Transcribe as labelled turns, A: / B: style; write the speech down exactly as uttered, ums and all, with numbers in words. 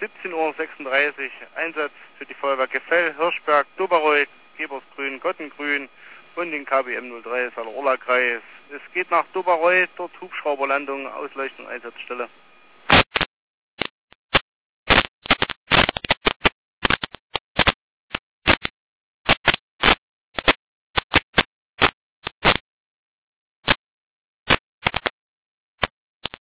A: siebzehn Uhr sechsunddreißig. Einsatz für die Feuerwerke Fell, Hirschberg, Doberoy, Gebersgrün, Gottengrün und den K B M null drei Saale-Orla-Kreis. Es geht nach Doberoy, dort Hubschrauberlandung, Ausleuchtung, Einsatzstelle.